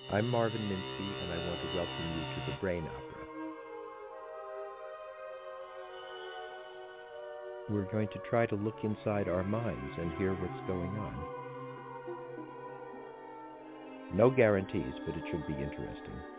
I'm Marvin Minsky, and I want to welcome you to the Brain Opera. We're going to try to look inside our minds and hear what's going on. No guarantees, but it should be interesting.